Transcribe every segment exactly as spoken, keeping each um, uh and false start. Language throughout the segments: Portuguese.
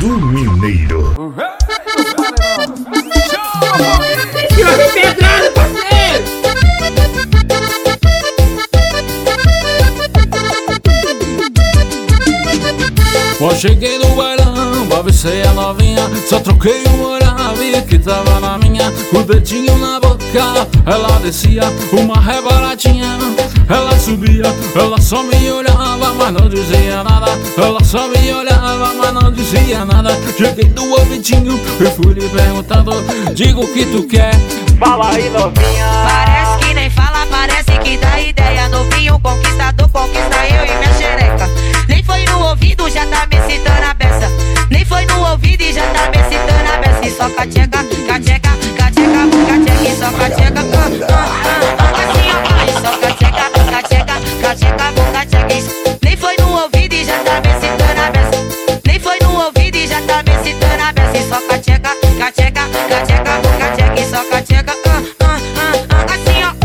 do Mineiro. Tira pedrada, parceiro! Quando cheguei no bailão, avistei a novinha, só troquei o olhar, vi que tava na minha. O dedinho na boca, ela descia, uma rebaratinha. Ela subia, ela só me olhava, mas não dizia nada. Ela só me olhava, mas não dizia nada. Cheguei do ouvidinho e fui lhe perguntando, digo o que tu quer, fala aí novinha. Parece que nem fala, parece que dá ideia. Novinho conquistador, conquista eu e minha xereca. Nem foi no ouvido, já tá me citando a beça. Nem foi no ouvido e já tá me citando a beça. E só cacheca, cacheca, cacheca, cacheca. E só cacheca, ah, ah, ah, assim ó. E só cacheca, cacheca, cacheca, cacheca. Nem foi no ouvido e já tá me citando a beça. Nem foi no ouvido e já tá me citando a beça. E só cacheca, cacheca, cacheca, cacheca. E só cacheca, ah, ah, ah, ah, assim ó.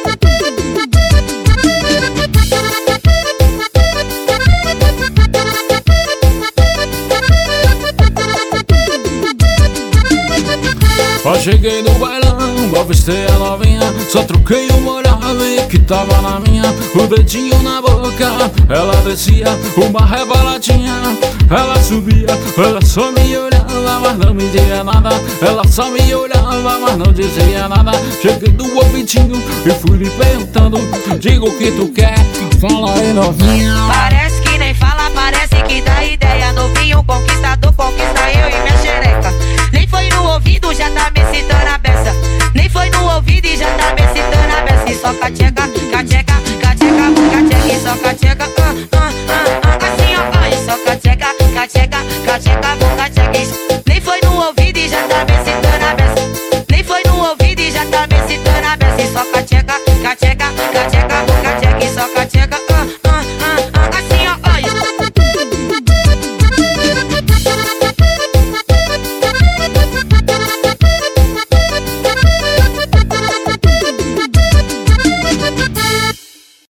Ó, cheguei no bailão, avistei a novinha, só troquei uma olhada, vi que tava na minha. O dedinho na boca, ela descia, uma rebalatinha. Ela subia, ela só me olhava, mas não me dizia nada. Ela só me olhava, mas não dizia nada. Cheguei do ouvidinho e fui lhe perguntando, digo o que tu quer, fala aí novinha. Parece que nem fala, parece que dá ideia. Novinho conquistador, conquista eu e minha xereca. Nem foi no ouvido, já tá me citando a beça. Nem foi no ouvido e já tá me citando a beça. E só cacheca, cacheca, cacheca, cacheca. E só cacheca, ah, ah, ah, ah, assim ó. E só cacheca, cacheca, cacheca, cacheca. Nem foi no ouvido e já tá me citando.